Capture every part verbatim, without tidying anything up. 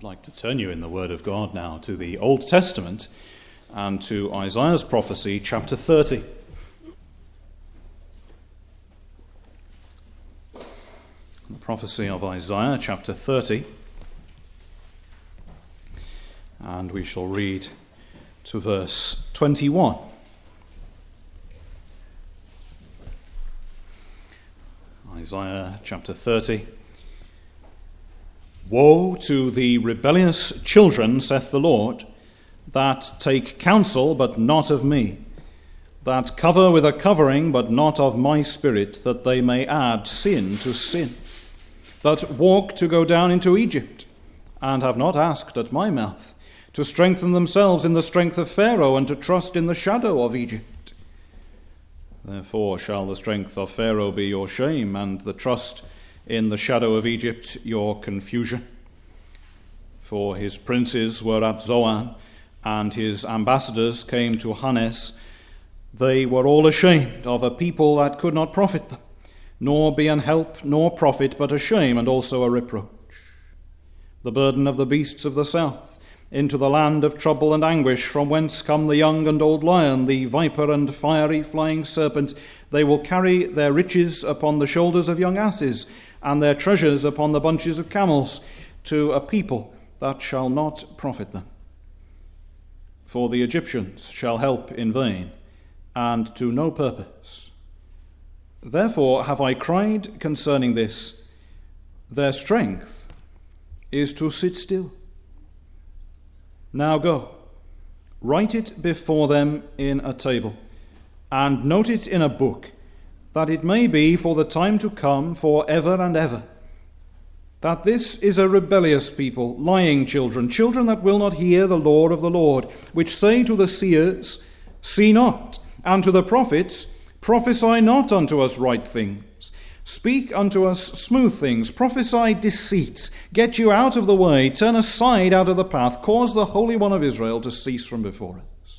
like to turn you in the Word of God now to the Old Testament and to Isaiah's prophecy, chapter thirty. The prophecy of Isaiah, chapter thirty. And we shall read to verse twenty-one. Isaiah chapter thirty. Woe to the rebellious children, saith the Lord, that take counsel, but not of me, that cover with a covering, but not of my spirit, that they may add sin to sin, that walk to go down into Egypt, and have not asked at my mouth, to strengthen themselves in the strength of Pharaoh, and to trust in the shadow of Egypt. Therefore shall the strength of Pharaoh be your shame, and the trust in the shadow of Egypt your confusion. For his princes were at Zoan, and his ambassadors came to Hanes. They were all ashamed of a people that could not profit them, nor be an help nor profit, but a shame and also a reproach. The burden of the beasts of the south, into the land of trouble and anguish, from whence come the young and old lion, the viper and fiery flying serpent. They will carry their riches upon the shoulders of young asses, and their treasures upon the bunches of camels, to a people that shall not profit them. For the Egyptians shall help in vain, and to no purpose. Therefore have I cried concerning this, their strength is to sit still. Now go, write it before them in a table, and note it in a book, that it may be for the time to come, for ever and ever, that this is a rebellious people, lying children, children that will not hear the law of the Lord, which say to the seers, see not, and to the prophets, prophesy not unto us right things. Speak unto us smooth things, prophesy deceits, get you out of the way, turn aside out of the path, cause the Holy One of Israel to cease from before us.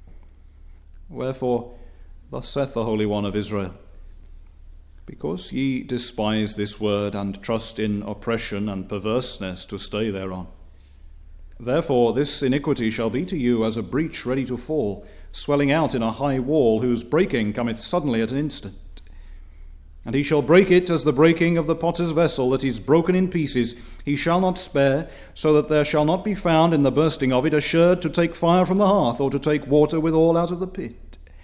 Wherefore, thus saith the Holy One of Israel, because ye despise this word, and trust in oppression and perverseness to stay thereon. Therefore this iniquity shall be to you as a breach ready to fall, swelling out in a high wall, whose breaking cometh suddenly at an instant. And he shall break it as the breaking of the potter's vessel that is broken in pieces. He shall not spare, so that there shall not be found in the bursting of it a sherd to take fire from the hearth, or to take water withal out of the pit.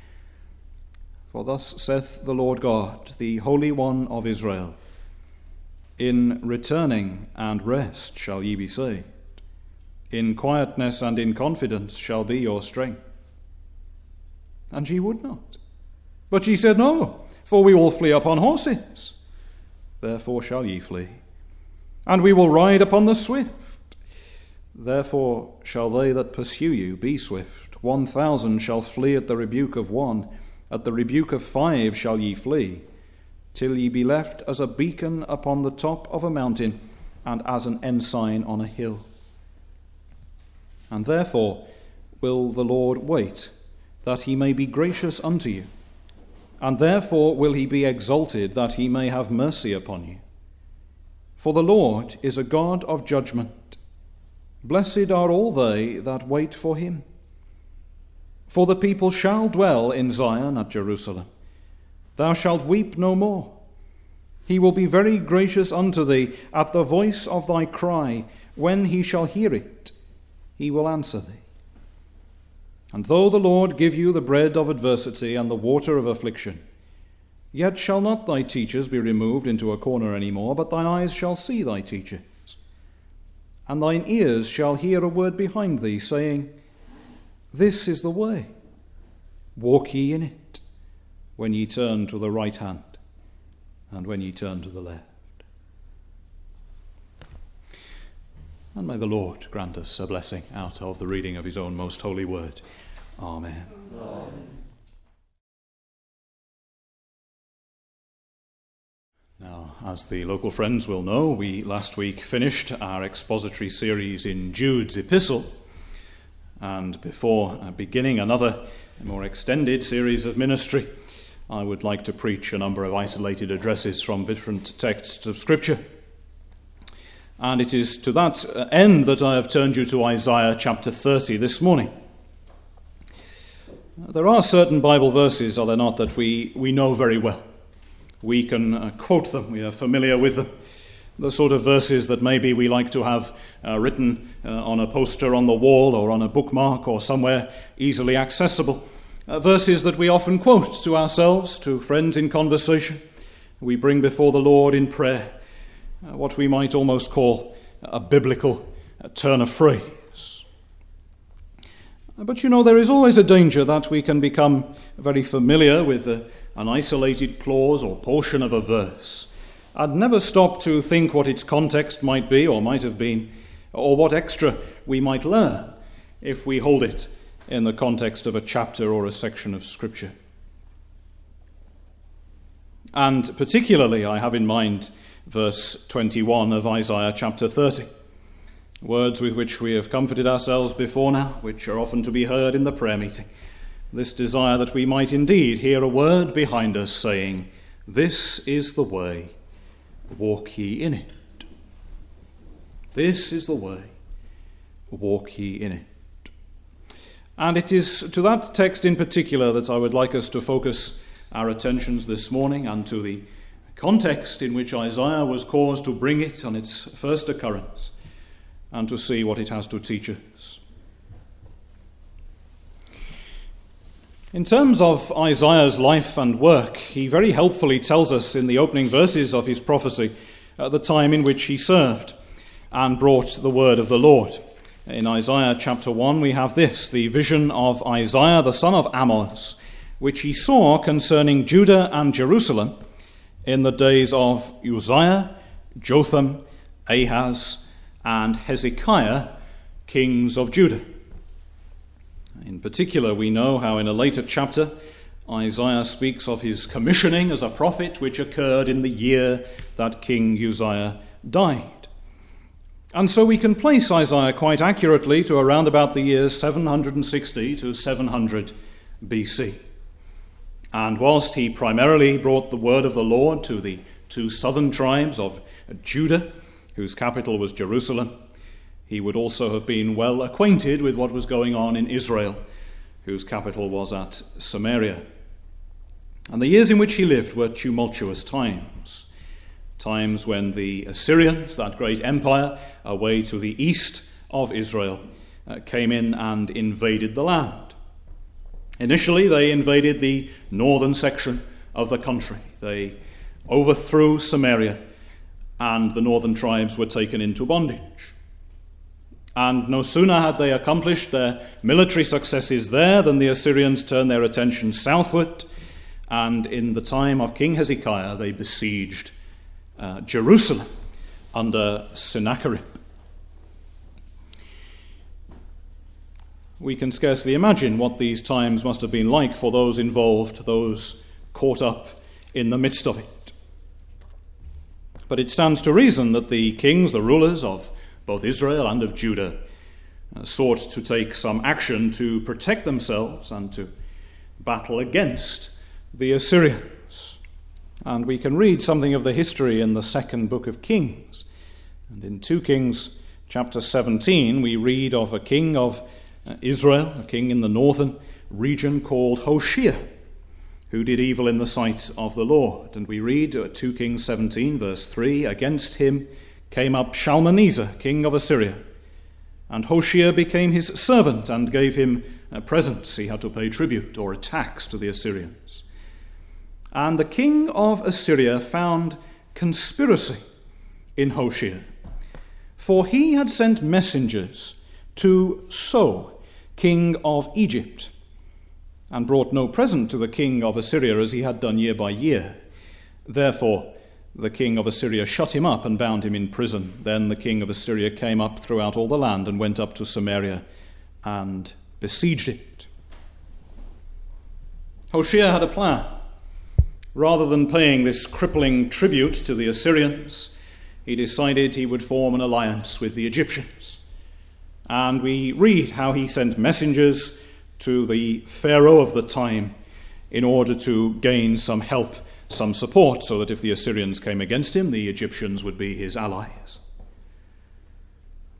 For thus saith the Lord God, the Holy One of Israel, in returning and rest shall ye be saved. In quietness and in confidence shall be your strength. And ye would not. But ye said, no, for we will flee upon horses. Therefore shall ye flee. And we will ride upon the swift. Therefore shall they that pursue you be swift. One thousand shall flee at the rebuke of one. At the rebuke of five shall ye flee, till ye be left as a beacon upon the top of a mountain, and as an ensign on a hill. And therefore will the Lord wait, that he may be gracious unto you, and therefore will he be exalted, that he may have mercy upon you. For the Lord is a God of judgment. Blessed are all they that wait for him. For the people shall dwell in Zion at Jerusalem. Thou shalt weep no more. He will be very gracious unto thee at the voice of thy cry. When he shall hear it, he will answer thee. And though the Lord give you the bread of adversity and the water of affliction, yet shall not thy teachers be removed into a corner any more, but thine eyes shall see thy teachers. And thine ears shall hear a word behind thee, saying, this is the way, walk ye in it, when ye turn to the right hand, and when ye turn to the left. And may the Lord grant us a blessing out of the reading of his own most holy word. Amen. Amen. Now, as the local friends will know, we last week finished our expository series in Jude's epistle. And before beginning another more extended series of ministry, I would like to preach a number of isolated addresses from different texts of Scripture. And it is to that end that I have turned you to Isaiah chapter thirty this morning. There are certain Bible verses, are there not, that we, we know very well. We can uh, quote them, we are familiar with them. The sort of verses that maybe we like to have uh, written uh, on a poster on the wall or on a bookmark or somewhere easily accessible. Uh, verses that we often quote to ourselves, to friends in conversation. We bring before the Lord in prayer uh, what we might almost call a biblical uh, turn of phrase. But you know, there is always a danger that we can become very familiar with a, an isolated clause or portion of a verse, and never stop to think what its context might be or might have been, or what extra we might learn if we hold it in the context of a chapter or a section of Scripture. And particularly I have in mind verse twenty-one of Isaiah chapter thirty, words with which we have comforted ourselves before now, which are often to be heard in the prayer meeting. This desire that we might indeed hear a word behind us saying, "This is the way, walk ye in it. This is the way, walk ye in it." And it is to that text in particular that I would like us to focus our attentions this morning, and to the context in which Isaiah was caused to bring it on its first occurrence, and to see what it has to teach us. In terms of Isaiah's life and work, he very helpfully tells us in the opening verses of his prophecy at the time in which he served and brought the word of the Lord. In Isaiah chapter one we have this, the vision of Isaiah the son of Amoz, which he saw concerning Judah and Jerusalem in the days of Uzziah, Jotham, Ahaz, and Hezekiah, kings of Judah. In particular, we know how in a later chapter Isaiah speaks of his commissioning as a prophet, which occurred in the year that King Uzziah died. And so we can place Isaiah quite accurately to around about the years seven hundred sixty to seven hundred B C. And whilst he primarily brought the word of the Lord to the two southern tribes of Judah, whose capital was Jerusalem, he would also have been well acquainted with what was going on in Israel, whose capital was at Samaria. And the years in which he lived were tumultuous times, times when the Assyrians, that great empire away to the east of Israel, uh, came in and invaded the land. Initially, they invaded the northern section of the country. They overthrew Samaria, and the northern tribes were taken into bondage. And no sooner had they accomplished their military successes there than the Assyrians turned their attention southward, and in the time of King Hezekiah they besieged uh, Jerusalem under Sennacherib. We can scarcely imagine what these times must have been like for those involved, those caught up in the midst of it. But it stands to reason that the kings, the rulers of both Israel and of Judah, uh, sought to take some action to protect themselves and to battle against the Assyrians. And we can read something of the history in the second book of Kings. And in two Kings chapter seventeen, we read of a king of uh, Israel, a king in the northern region called Hoshea, who did evil in the sight of the Lord. And we read uh, two Kings seventeen, verse three, "Against him came up Shalmaneser, king of Assyria, and Hoshea became his servant and gave him uh, presents." He had to pay tribute or a tax to the Assyrians. "And the king of Assyria found conspiracy in Hoshea, for he had sent messengers to So, king of Egypt, and brought no present to the king of Assyria as he had done year by year. Therefore the king of Assyria shut him up and bound him in prison. Then the king of Assyria came up throughout all the land and went up to Samaria and besieged it." Hoshea had a plan. Rather than paying this crippling tribute to the Assyrians, he decided he would form an alliance with the Egyptians. And we read how he sent messengers to the Pharaoh of the time in order to gain some help, some support, so that if the Assyrians came against him, the Egyptians would be his allies.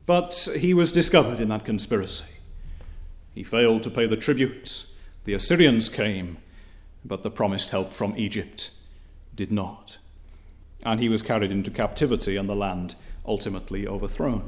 But he was discovered in that conspiracy. He failed to pay the tribute. The Assyrians came, but the promised help from Egypt did not. And he was carried into captivity and the land ultimately overthrown.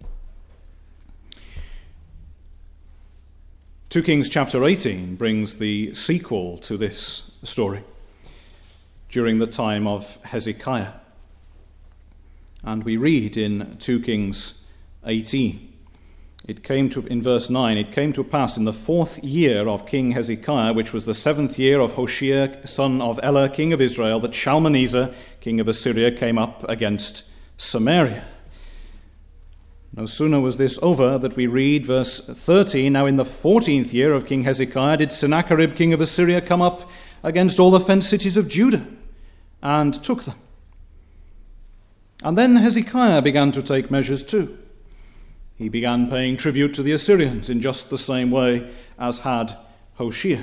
Second Kings chapter eighteen brings the sequel to this story during the time of Hezekiah. And we read in Second Kings eighteen, it came to, in verse nine, it came to pass in the fourth year of King Hezekiah, which was the seventh year of Hoshea, son of Elah, king of Israel, that Shalmaneser, king of Assyria, came up against Samaria. No sooner was this over that we read verse thirteen, now in the fourteenth year of King Hezekiah did Sennacherib, king of Assyria, come up against all the fenced cities of Judah and took them. And then Hezekiah began to take measures too. He began paying tribute to the Assyrians in just the same way as had Hoshea.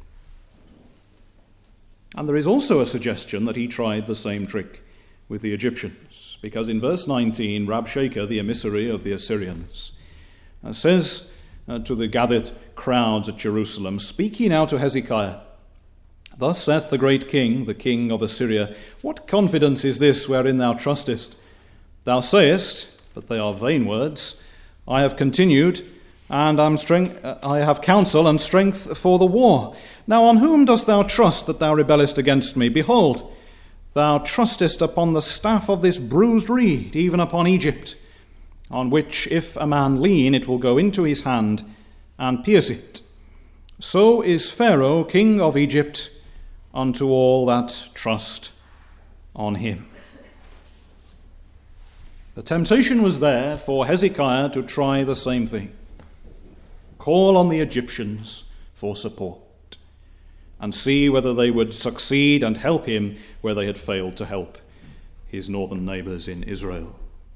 And there is also a suggestion that he tried the same trick with the Egyptians, because in verse nineteen, Rabshakeh, the emissary of the Assyrians, uh, says uh, to the gathered crowds at Jerusalem, "Speak ye now to Hezekiah. Thus saith the great king, the king of Assyria, what confidence is this wherein thou trustest? Thou sayest, but they are vain words, I have continued, and am strength, I have counsel and strength for the war. Now on whom dost thou trust that thou rebellest against me? Behold, thou trustest upon the staff of this bruised reed, even upon Egypt, on which if a man lean, it will go into his hand and pierce it. So is Pharaoh, king of Egypt, unto all that trust on him." The temptation was there for Hezekiah to try the same thing. Call on the Egyptians for support and see whether they would succeed and help him where they had failed to help his northern neighbors in Israel.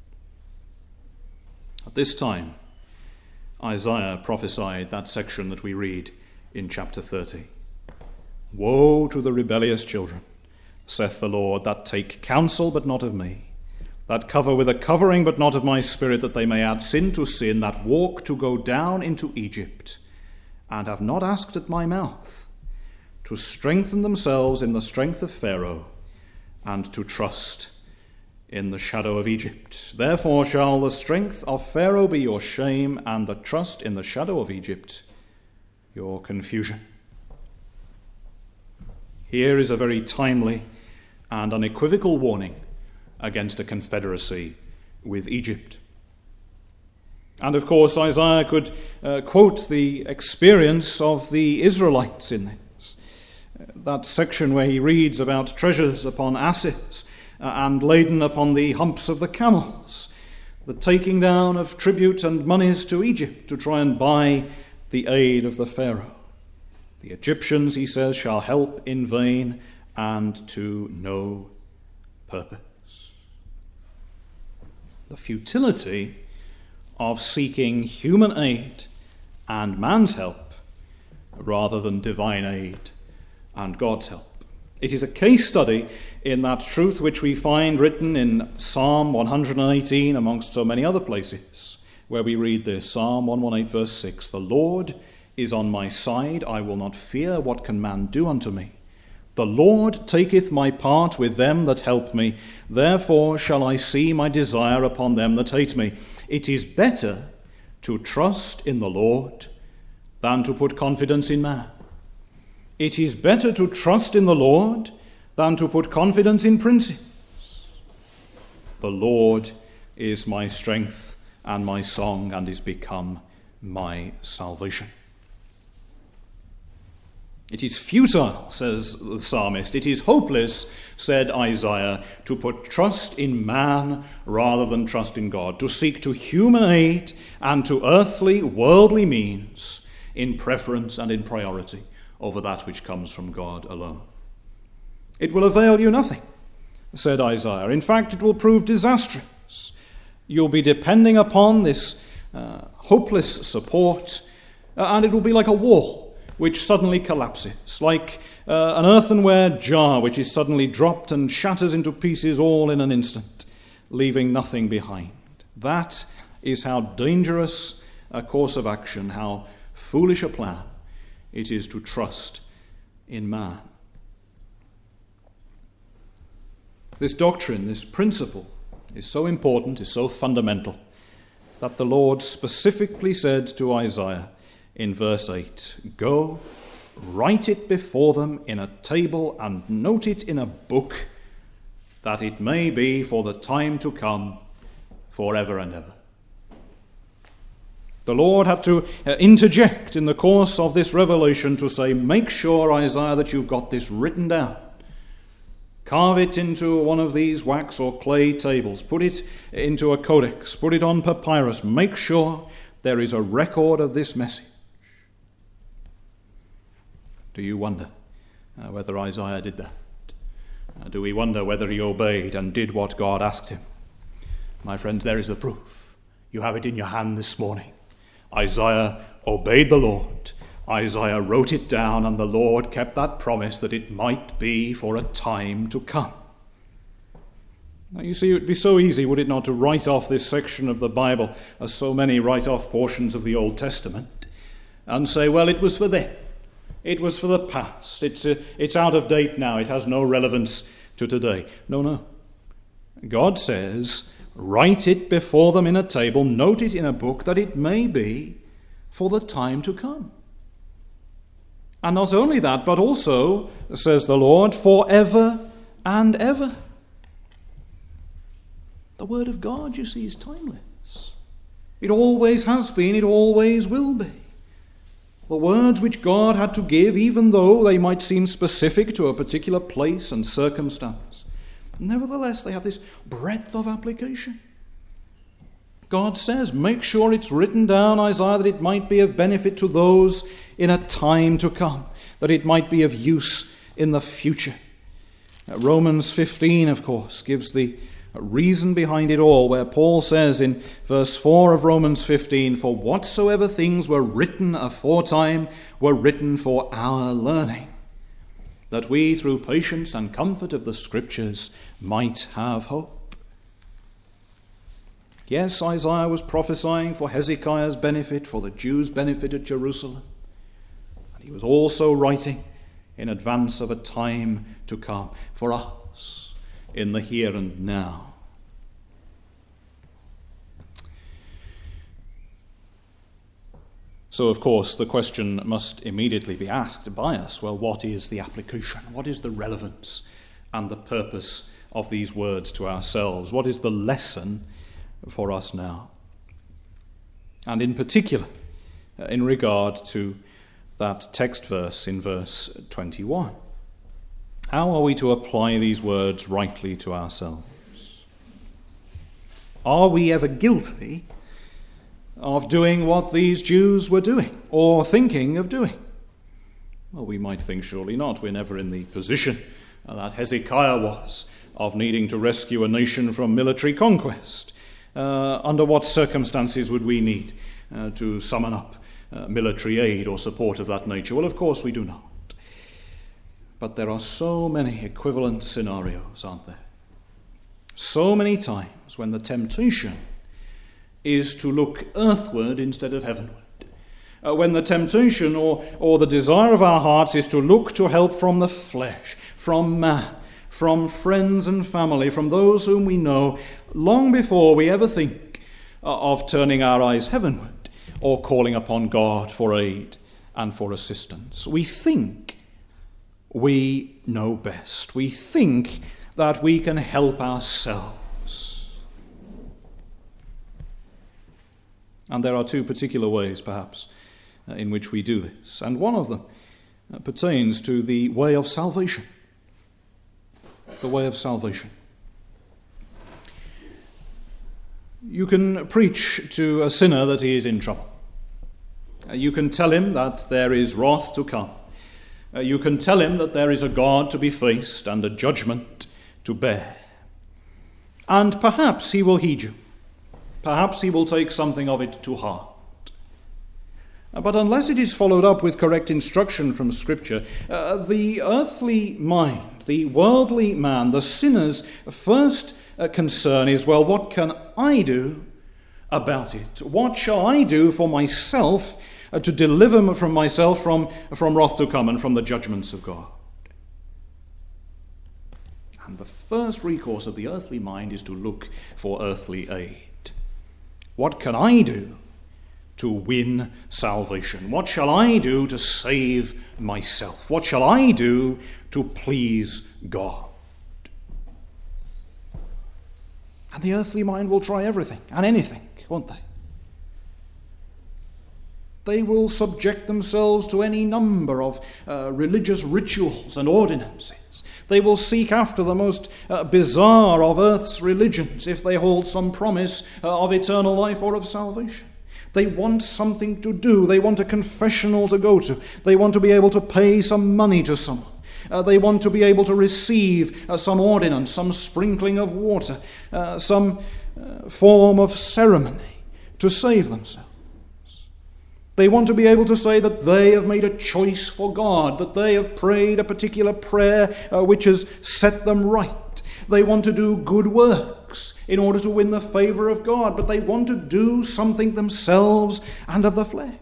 At this time, Isaiah prophesied that section that we read in chapter thirty. "Woe to the rebellious children, saith the Lord, that take counsel but not of me, that cover with a covering but not of my spirit, that they may add sin to sin, that walk to go down into Egypt, and have not asked at my mouth, to strengthen themselves in the strength of Pharaoh, and to trust in the shadow of Egypt. Therefore shall the strength of Pharaoh be your shame, and the trust in the shadow of Egypt your confusion." Here is a very timely and unequivocal warning against a confederacy with Egypt. And of course, Isaiah could uh, quote the experience of the Israelites in this. Uh, that section where he reads about treasures upon asses uh, and laden upon the humps of the camels, the taking down of tribute and monies to Egypt to try and buy the aid of the Pharaoh. The Egyptians, he says, shall help in vain and to no purpose. The futility of seeking human aid and man's help rather than divine aid and God's help. It is a case study in that truth which we find written in Psalm one hundred eighteen amongst so many other places, where we read this, Psalm one eighteen verse six, "The Lord is on my side, I will not fear, what can man do unto me? The Lord taketh my part with them that help me, therefore shall I see my desire upon them that hate me. It is better to trust in the Lord than to put confidence in man. It is better to trust in the Lord than to put confidence in princes. The Lord is my strength and my song, and is become my salvation." It is futile, says the psalmist. It is hopeless, said Isaiah, to put trust in man rather than trust in God, to seek to human aid and to earthly, worldly means in preference and in priority over that which comes from God alone. It will avail you nothing, said Isaiah. In fact, it will prove disastrous. You'll be depending upon this uh, hopeless support, uh, and it will be like a wall which suddenly collapses, like uh, an earthenware jar which is suddenly dropped and shatters into pieces all in an instant, leaving nothing behind. That is how dangerous a course of action, how foolish a plan it is to trust in man. This doctrine, this principle, is so important, is so fundamental, that the Lord specifically said to Isaiah in verse eight, "Go, write it before them in a table and note it in a book, that it may be for the time to come, forever and ever." The Lord had to interject in the course of this revelation to say, make sure, Isaiah, that you've got this written down. Carve it into one of these wax or clay tables. Put it into a codex. Put it on papyrus. Make sure there is a record of this message. Do you wonder uh, whether Isaiah did that? Uh, do we wonder whether he obeyed and did what God asked him? My friends, there is the proof. You have it in your hand this morning. Isaiah obeyed the Lord. Isaiah wrote it down, and the Lord kept that promise that it might be for a time to come. Now, you see, it would be so easy, would it not, to write off this section of the Bible, as so many write off portions of the Old Testament, and say, well, it was for them. It was for the past. It's, uh, it's out of date now. It has no relevance to today. No, no. God says, write it before them in a table, note it in a book, that it may be for the time to come. And not only that, but also, says the Lord, forever and ever. The word of God, you see, is timeless. It always has been, it always will be. The words which God had to give, even though they might seem specific to a particular place and circumstance, nevertheless, they have this breadth of application. God says, make sure it's written down, Isaiah, that it might be of benefit to those in a time to come, that it might be of use in the future. Romans fifteen, of course, gives the reason behind it all, where Paul says in verse four of Romans fifteen, "For whatsoever things were written aforetime were written for our learning, that we through patience and comfort of the Scriptures might have hope." Yes, Isaiah was prophesying for Hezekiah's benefit, for the Jews' benefit at Jerusalem. And he was also writing in advance of a time to come for us in the here and now. So, of course, the question must immediately be asked by us, well, what is the application? What is the relevance and the purpose of these words to ourselves? What is the lesson for us now? And in particular, in regard to that text verse in verse twenty-one. How are we to apply these words rightly to ourselves? Are we ever guilty of doing what these Jews were doing or thinking of doing? Well, we might think surely not. We're never in the position that Hezekiah was of needing to rescue a nation from military conquest. Uh, under what circumstances would we need uh, to summon up uh, military aid or support of that nature? Well, of course we do not. But there are so many equivalent scenarios, aren't there? So many times when the temptation is to look earthward instead of heavenward. Uh, when the temptation or, or the desire of our hearts is to look to help from the flesh, from man, from friends and family, from those whom we know, long before we ever think of turning our eyes heavenward or calling upon God for aid and for assistance. We think we know best. We think that we can help ourselves. And there are two particular ways, perhaps, in which we do this. And one of them pertains to the way of salvation. The way of salvation. You can preach to a sinner that he is in trouble. You can tell him that there is wrath to come. You can tell him that there is a God to be faced and a judgment to bear. And perhaps he will heed you. Perhaps he will take something of it to heart. But unless it is followed up with correct instruction from Scripture, uh, the earthly mind, the worldly man, the sinner's first uh, concern is, well, what can I do about it. What shall I do for myself uh, to deliver from myself from, from wrath to come and from the judgments of God? And the first recourse of the earthly mind is to look for earthly aid. What can I do to win salvation? What shall I do to save myself? What shall I do to please God? And the earthly mind will try everything and anything, won't they? They will subject themselves to any number of uh, religious rituals and ordinances. They will seek after the most uh, bizarre of earth's religions if they hold some promise uh, of eternal life or of salvation. They want something to do. They want a confessional to go to. They want to be able to pay some money to someone. Uh, they want to be able to receive uh, some ordinance, some sprinkling of water, uh, some uh, form of ceremony to save themselves. They want to be able to say that they have made a choice for God, that they have prayed a particular prayer uh, which has set them right. They want to do good works in order to win the favor of God, but they want to do something themselves and of the flesh.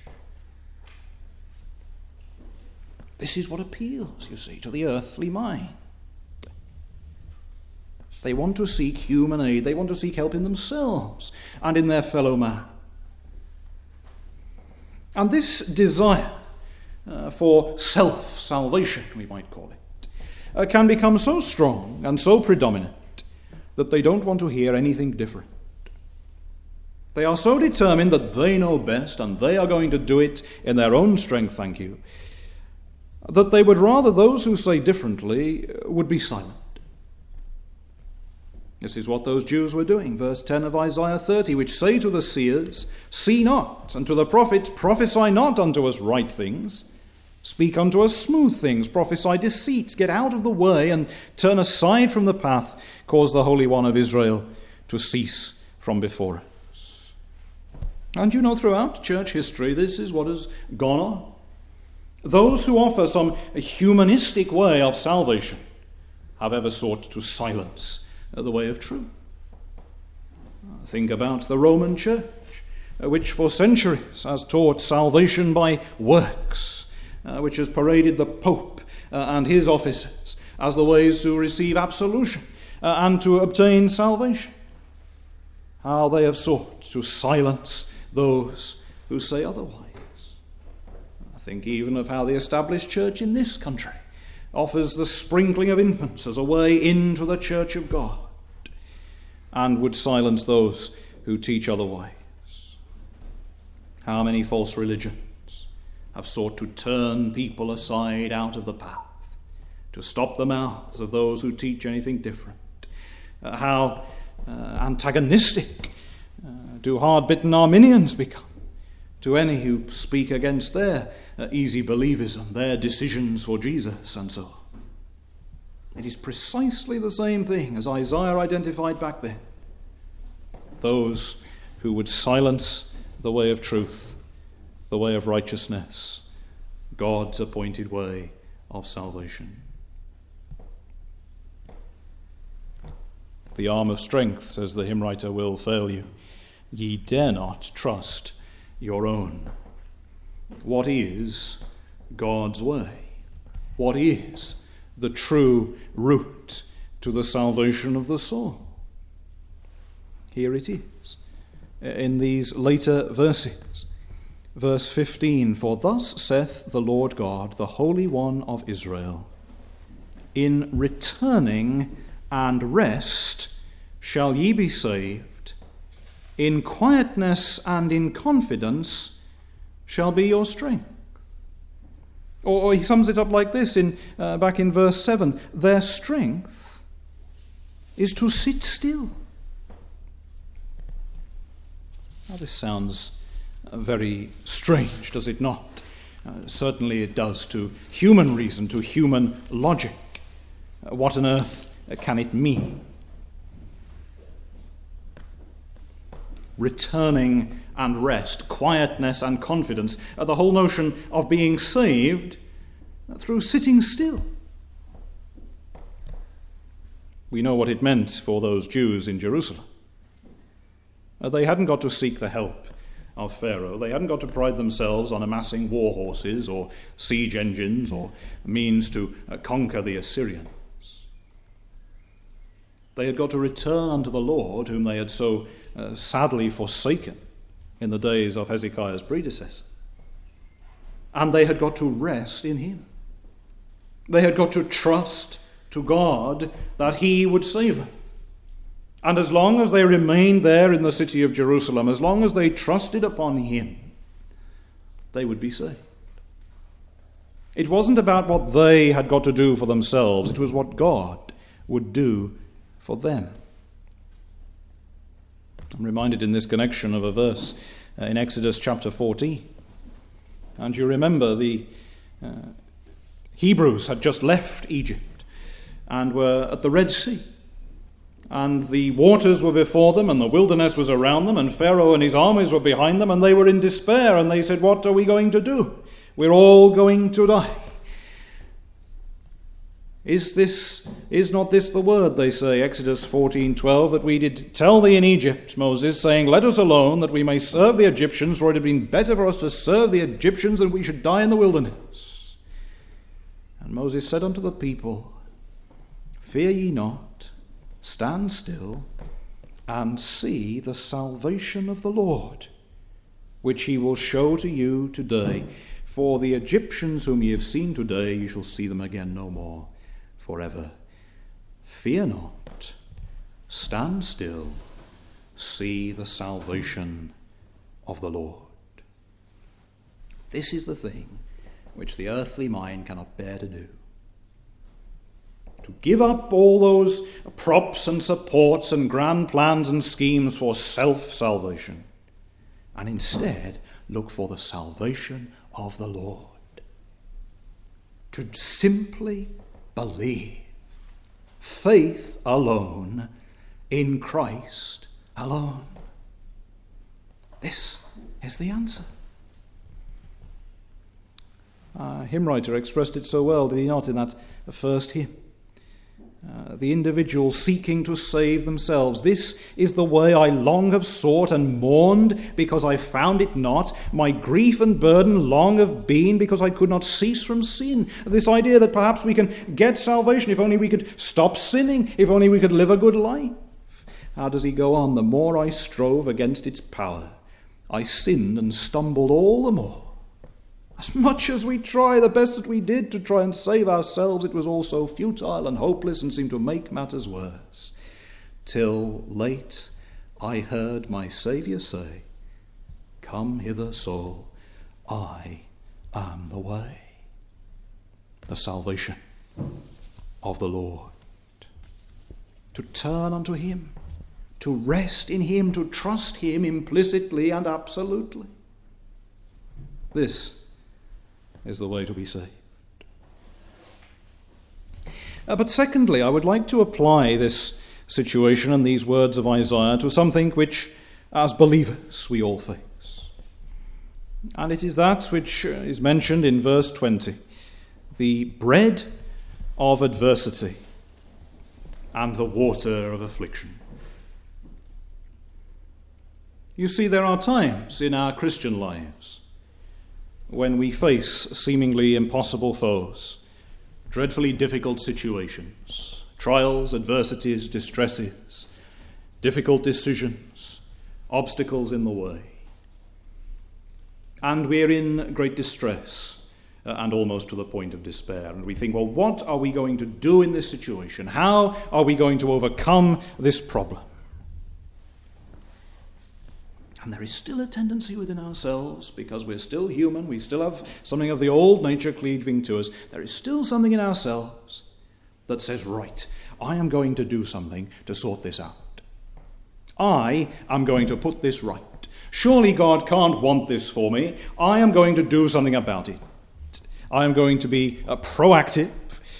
This is what appeals, you see, to the earthly mind. They want to seek human aid. They want to seek help in themselves and in their fellow man. And this desire uh, for self-salvation, we might call it, uh, can become so strong and so predominant that they don't want to hear anything different. They are so determined that they know best and they are going to do it in their own strength, thank you, that they would rather those who say differently would be silent. This is what those Jews were doing. Verse ten of Isaiah thirty, which say to the seers, see not, and to the prophets, prophesy not unto us right things. Speak unto us smooth things, prophesy deceits. Get out of the way and turn aside from the path. Cause the Holy One of Israel to cease from before us. And you know, throughout church history, this is what has gone on. Those who offer some humanistic way of salvation have ever sought to silence the way of truth. Think about the Roman Church, which for centuries has taught salvation by works, uh, which has paraded the Pope uh, and his officers as the ways to receive absolution uh, and to obtain salvation. How they have sought to silence those who say otherwise. I think even of how the established church in this country offers the sprinkling of infants as a way into the church of God, and would silence those who teach otherwise. How many false religions have sought to turn people aside out of the path, to stop the mouths of those who teach anything different. Uh, how uh, antagonistic uh, do hard-bitten Arminians become to any who speak against their uh, easy believism, their decisions for Jesus, and so on. It is precisely the same thing as Isaiah identified back then. Those who would silence the way of truth, the way of righteousness, God's appointed way of salvation. The arm of strength, says the hymn writer, will fail you. Ye dare not trust your own. What is God's way? What is the true route to the salvation of the soul? Here it is, in these later verses. Verse fifteen, for thus saith the Lord God, the Holy One of Israel, in returning and rest shall ye be saved, in quietness and in confidence shall be your strength. Or, or he sums it up like this in uh, back in verse seven, their strength is to sit still. Now this sounds uh, very strange, does it not? Uh, certainly it does to human reason, to human logic. Uh, what on earth uh, can it mean? Returning and rest, quietness and confidence, uh, the whole notion of being saved uh, through sitting still. We know what it meant for those Jews in Jerusalem. Uh, they hadn't got to seek the help of Pharaoh. They hadn't got to pride themselves on amassing war horses or siege engines or means to uh, conquer the Assyrians. They had got to return unto the Lord, whom they had so uh, sadly forsaken in the days of Hezekiah's predecessor. And they had got to rest in him. They had got to trust to God that he would save them. And as long as they remained there in the city of Jerusalem, as long as they trusted upon him, they would be saved. It wasn't about what they had got to do for themselves. It was what God would do for them. I'm reminded in this connection of a verse uh, in Exodus chapter fourteen. And you remember the uh, Hebrews had just left Egypt and were at the Red Sea. And the waters were before them and the wilderness was around them, and Pharaoh and his armies were behind them, and they were in despair, and they said, "What are we going to do? We're all going to die." Is this, is not this the word, they say, Exodus fourteen twelve, that we did tell thee in Egypt, Moses, saying, "Let us alone, that we may serve the Egyptians, for it had been better for us to serve the Egyptians than we should die in the wilderness." And Moses said unto the people, "Fear ye not, stand still, and see the salvation of the Lord, which he will show to you today. For the Egyptians whom ye have seen today, ye shall see them again no more forever. Fear not, stand still, see the salvation of the Lord." This is the thing which the earthly mind cannot bear to do. To give up all those props and supports and grand plans and schemes for self-salvation, and instead look for the salvation of the Lord. To simply believe, faith alone, in Christ alone. This is the answer. A hymn writer expressed it so well, did he not, in that first hymn? Uh, the individual seeking to save themselves. "This is the way I long have sought and mourned, because I found it not. My grief and burden long have been, because I could not cease from sin." This idea that perhaps we can get salvation if only we could stop sinning, if only we could live a good life. How does he go on? "The more I strove against its power, I sinned and stumbled all the more. As much as we try, the best that we did to try and save ourselves, it was all so futile and hopeless and seemed to make matters worse. Till late I heard my Saviour say, 'Come hither, soul, I am the way.'" The salvation of the Lord. To turn unto him, to rest in him, to trust him implicitly and absolutely. This is the way to be saved. Uh, but secondly, I would like to apply this situation and these words of Isaiah to something which, as believers, we all face. And it is that which is mentioned in verse twenty, the bread of adversity and the water of affliction. You see, there are times in our Christian lives when we face seemingly impossible foes, dreadfully difficult situations, trials, adversities, distresses, difficult decisions, obstacles in the way. And we're in great distress uh, and almost to the point of despair. And we think, well, what are we going to do in this situation? How are we going to overcome this problem? And there is still a tendency within ourselves, because we're still human, we still have something of the old nature cleaving to us. There is still something in ourselves that says, right, I am going to do something to sort this out. I am going to put this right. Surely God can't want this for me. I am going to do something about it. I am going to be uh, proactive,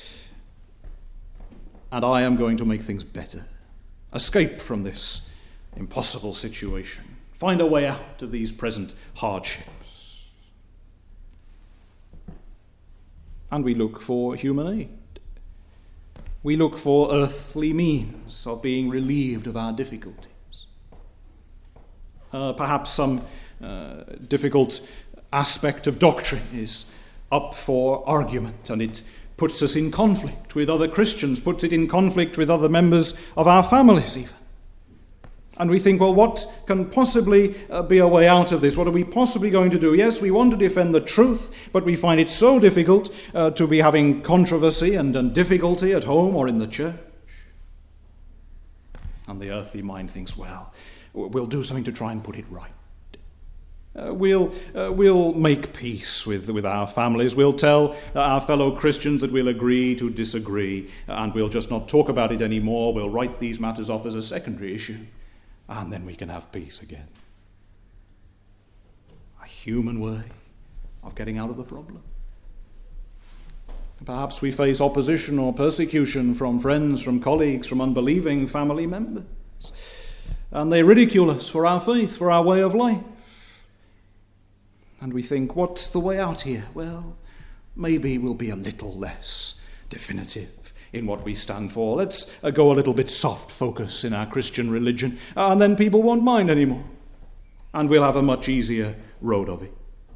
and I am going to make things better. Escape from this impossible situation. Find a way out of these present hardships. And we look for human aid. We look for earthly means of being relieved of our difficulties. Uh, perhaps some uh, difficult aspect of doctrine is up for argument, and it puts us in conflict with other Christians, puts it in conflict with other members of our families even. And we think, well, what can possibly uh, be a way out of this? What are we possibly going to do? Yes, we want to defend the truth, but we find it so difficult uh, to be having controversy and, and difficulty at home or in the church. And the earthly mind thinks, well, we'll do something to try and put it right. Uh, we'll uh, we'll make peace with, with our families. We'll tell uh, our fellow Christians that we'll agree to disagree, and we'll just not talk about it anymore. We'll write these matters off as a secondary issue, and then we can have peace again. A human way of getting out of the problem. Perhaps we face opposition or persecution from friends, from colleagues, from unbelieving family members, and they ridicule us for our faith, for our way of life. And we think, what's the way out here? Well, maybe we'll be a little less definitive in what we stand for. Let's uh, go a little bit soft focus in our Christian religion, uh, and then people won't mind anymore. And we'll have a much easier road of it.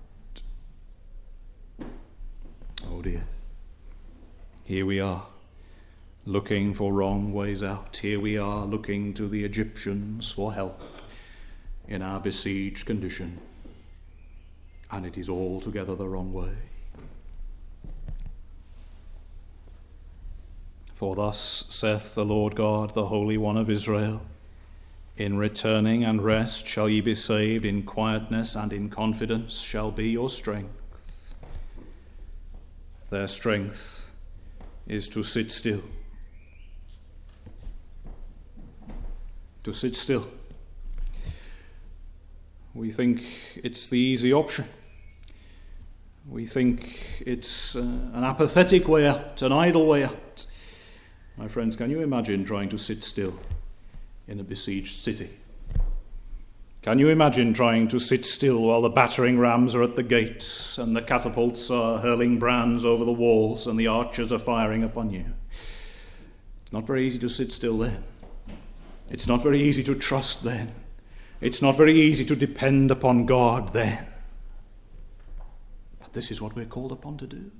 Oh dear. Here we are, looking for wrong ways out. Here we are, looking to the Egyptians for help in our besieged condition. And it is altogether the wrong way. For thus saith the Lord God, the Holy One of Israel, in returning and rest shall ye be saved, in quietness and in confidence shall be your strength. Their strength is to sit still. To sit still. We think it's the easy option. We think it's uh, an apathetic way out, an idle way out. My friends, can you imagine trying to sit still in a besieged city? Can you imagine trying to sit still while the battering rams are at the gates and the catapults are hurling brands over the walls and the archers are firing upon you? It's not very easy to sit still then. It's not very easy to trust then. It's not very easy to depend upon God then. But this is what we're called upon to do.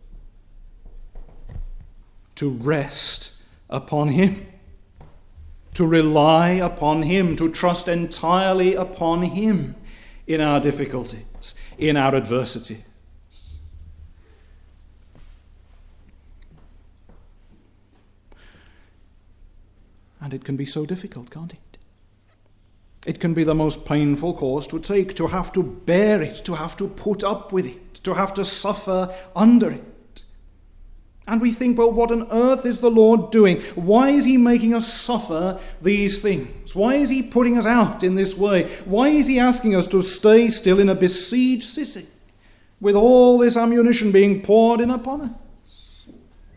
To rest upon Him. To rely upon Him. To trust entirely upon Him in our difficulties, in our adversity. And it can be so difficult, can't it? It can be the most painful course to take, to have to bear it, to have to put up with it, to have to suffer under it. And we think, well, what on earth is the Lord doing? Why is He making us suffer these things? Why is He putting us out in this way? Why is He asking us to stay still in a besieged city with all this ammunition being poured in upon us?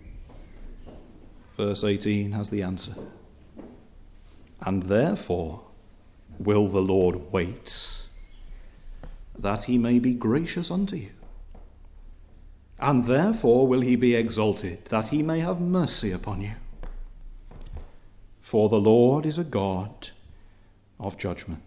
Verse eighteen has the answer. And therefore will the Lord wait, that He may be gracious unto you. And therefore will He be exalted, that He may have mercy upon you. For the Lord is a God of judgment.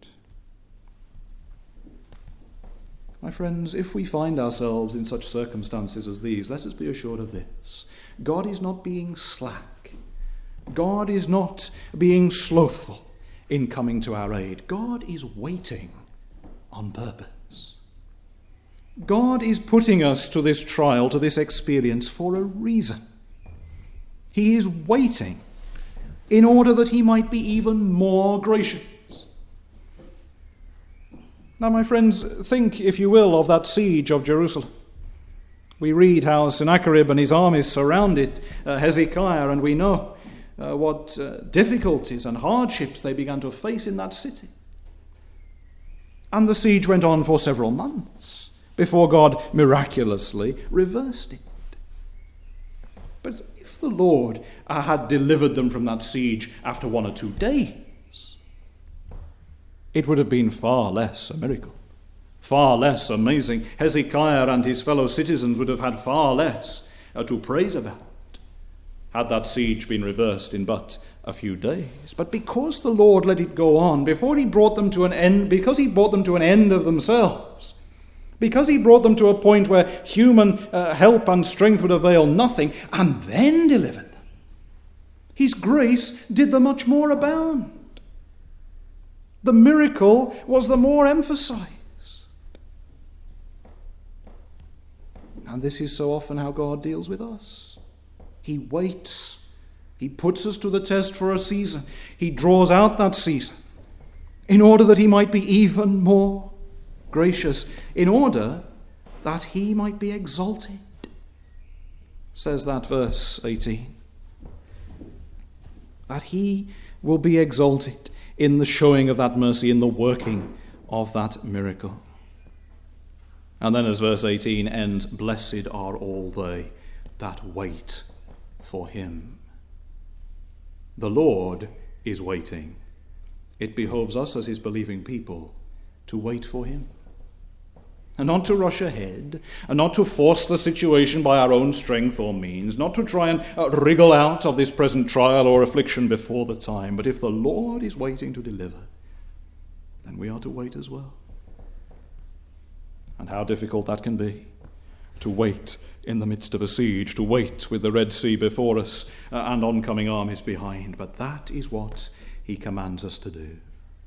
My friends, if we find ourselves in such circumstances as these, let us be assured of this. God is not being slack. God is not being slothful in coming to our aid. God is waiting on purpose. God is putting us to this trial, to this experience for a reason. He is waiting in order that He might be even more gracious. Now, my friends, think, if you will, of that siege of Jerusalem. We read how Sennacherib and his armies surrounded uh, Hezekiah, and we know Uh, what uh, difficulties and hardships they began to face in that city. And the siege went on for several months before God miraculously reversed it. But if the Lord uh, had delivered them from that siege after one or two days, it would have been far less a miracle, far less amazing. Hezekiah and his fellow citizens would have had far less uh, to praise about had that siege been reversed in but a few days, but because the Lord let it go on, before he brought them to an end, because he brought them to an end of themselves, because he brought them to a point where human uh, help and strength would avail nothing, and then delivered them, his grace did the much more abound. The miracle was the more emphasized. And this is so often how God deals with us. He waits. He puts us to the test for a season. He draws out that season in order that he might be even more gracious, in order that he might be exalted, says that verse eighteen. That he will be exalted in the showing of that mercy, in the working of that miracle. And then as verse eighteen ends, blessed are all they that wait for him. The Lord is waiting. It behoves us as his believing people to wait for him. And not to rush ahead, and not to force the situation by our own strength or means, not to try and uh, wriggle out of this present trial or affliction before the time. But if the Lord is waiting to deliver, then we are to wait as well. And how difficult that can be, to wait in the midst of a siege, to wait with the Red Sea before us uh, and oncoming armies behind. But that is what he commands us to do.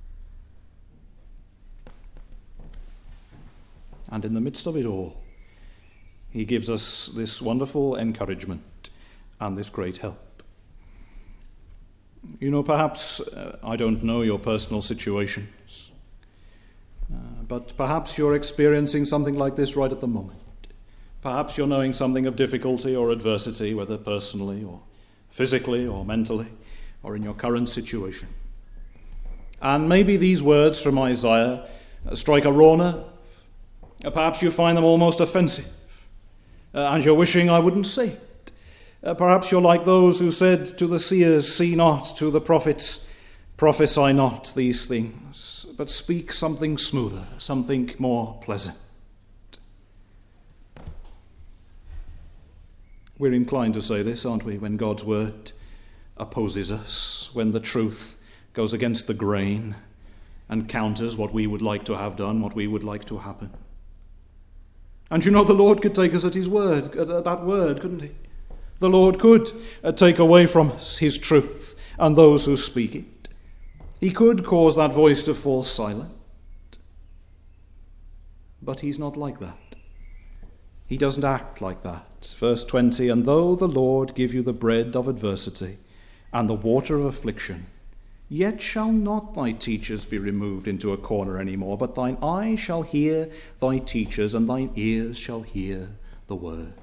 And in the midst of it all, he gives us this wonderful encouragement and this great help. You know, perhaps, uh, I don't know your personal situations, uh, but perhaps you're experiencing something like this right at the moment. Perhaps you're knowing something of difficulty or adversity, whether personally or physically or mentally, or in your current situation. And maybe these words from Isaiah strike a raw nerve. Perhaps you find them almost offensive, uh, and you're wishing I wouldn't say it. Uh, perhaps you're like those who said to the seers, see not, to the prophets, prophesy not these things, but speak something smoother, something more pleasant. We're inclined to say this, aren't we, when God's word opposes us, when the truth goes against the grain and counters what we would like to have done, what we would like to happen. And you know, the Lord could take us at his word, at that word, couldn't he? The Lord could take away from us his truth and those who speak it. He could cause that voice to fall silent. But he's not like that. He doesn't act like that. Verse twenty, and though the Lord give you the bread of adversity and the water of affliction, yet shall not thy teachers be removed into a corner any more, but thine eye shall hear thy teachers, and thine ears shall hear the word.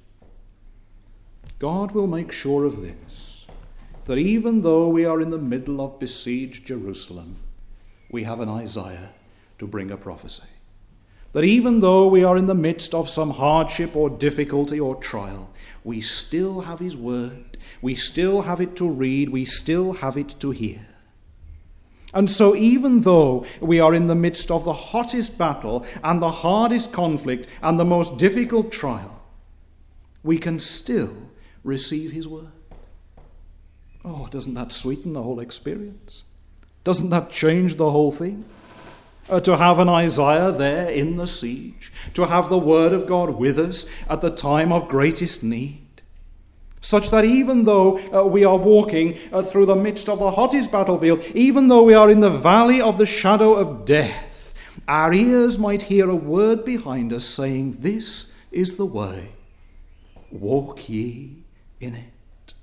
God will make sure of this, that even though we are in the middle of besieged Jerusalem, we have an Isaiah to bring a prophecy. That even though we are in the midst of some hardship or difficulty or trial, we still have his word, we still have it to read, we still have it to hear. And so even though we are in the midst of the hottest battle and the hardest conflict and the most difficult trial, we can still receive his word. Oh, doesn't that sweeten the whole experience? Doesn't that change the whole thing? Uh, to have an Isaiah there in the siege, to have the word of God with us at the time of greatest need, such that even though uh, we are walking uh, through the midst of the hottest battlefield, even though we are in the valley of the shadow of death, our ears might hear a word behind us saying, this is the way, walk ye in it.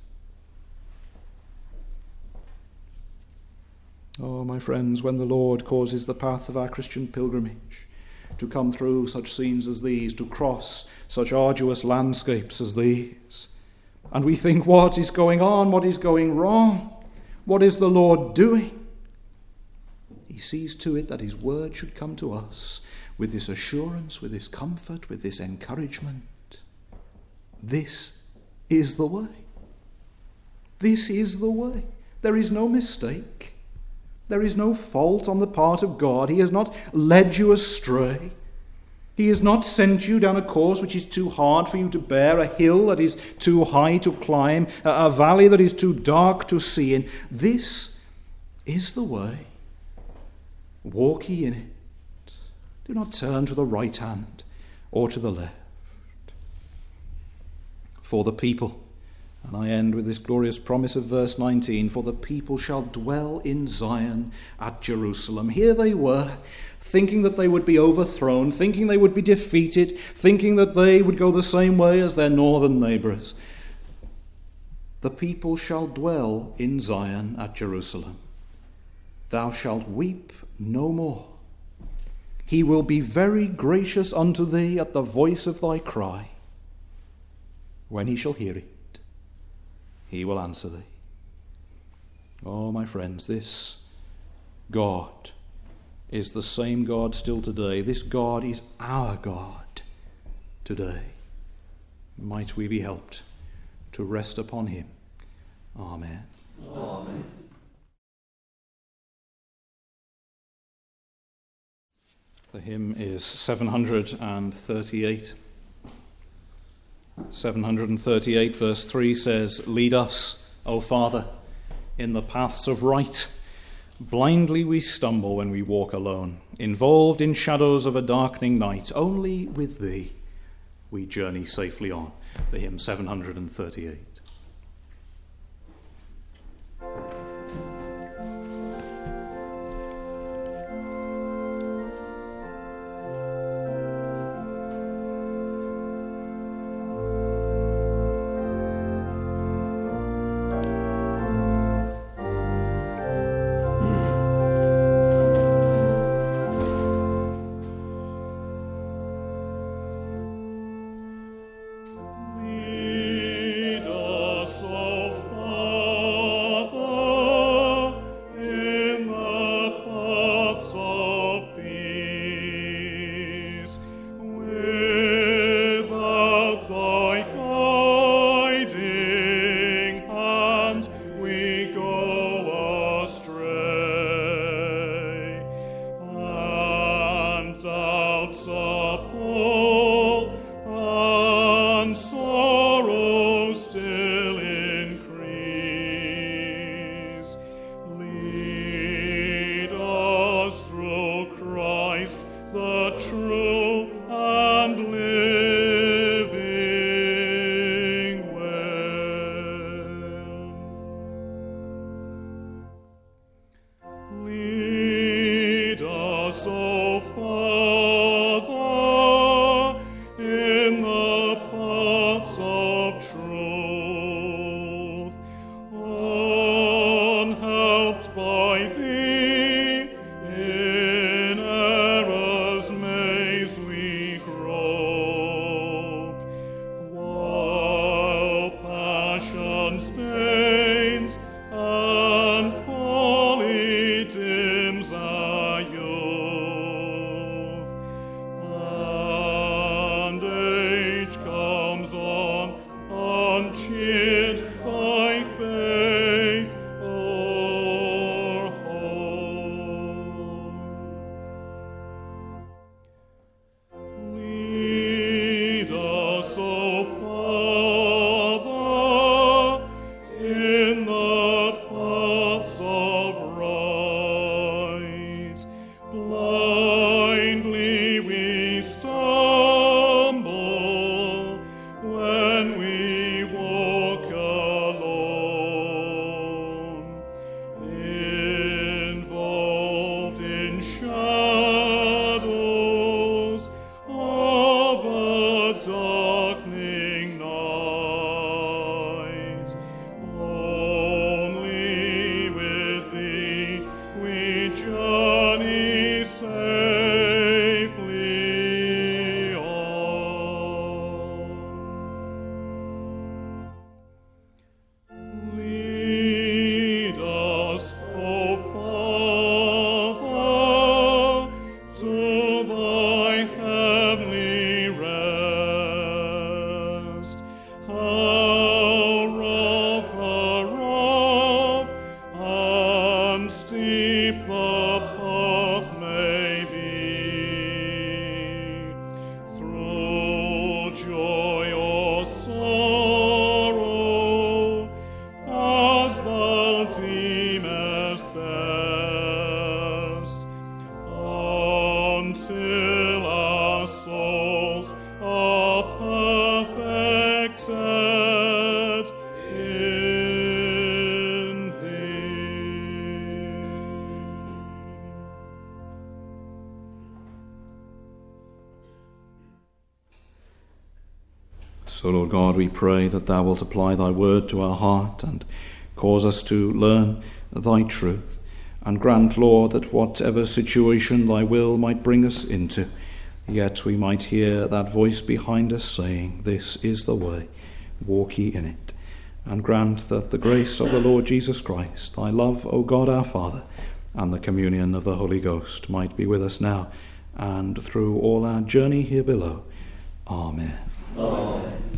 Oh, my friends, when the Lord causes the path of our Christian pilgrimage to come through such scenes as these, to cross such arduous landscapes as these, and we think, what is going on? What is going wrong? What is the Lord doing? He sees to it that his word should come to us with this assurance, with this comfort, with this encouragement. This is the way. This is the way. There is no mistake. There is no fault on the part of God. He has not led you astray. He has not sent you down a course which is too hard for you to bear, a hill that is too high to climb, a valley that is too dark to see in. This is the way. Walk ye in it. Do not turn to the right hand or to the left. For the people, and I end with this glorious promise of verse nineteen, for the people shall dwell in Zion at Jerusalem. Here they were, thinking that they would be overthrown, thinking they would be defeated, thinking that they would go the same way as their northern neighbours. The people shall dwell in Zion at Jerusalem. Thou shalt weep no more. He will be very gracious unto thee at the voice of thy cry. When he shall hear it, he will answer thee. Oh, my friends, this God is the same God still today. This God is our God today. Might we be helped to rest upon him. Amen. Amen. The hymn is seven hundred thirty-eight. seven hundred thirty-eight, verse three says, Lead us, O Father, in the paths of right. Blindly we stumble when we walk alone, involved in shadows of a darkening night. Only with thee we journey safely on. The hymn seven hundred thirty-eight. till our souls are perfected in thee. So, Lord God, we pray that thou wilt apply thy word to our heart and cause us to learn thy truth, and grant, Lord, that whatever situation thy will might bring us into, yet we might hear that voice behind us saying, "This is the way, walk ye in it." And grant that the grace of the Lord Jesus Christ, thy love, O God our Father, and the communion of the Holy Ghost might be with us now and through all our journey here below. Amen. Amen.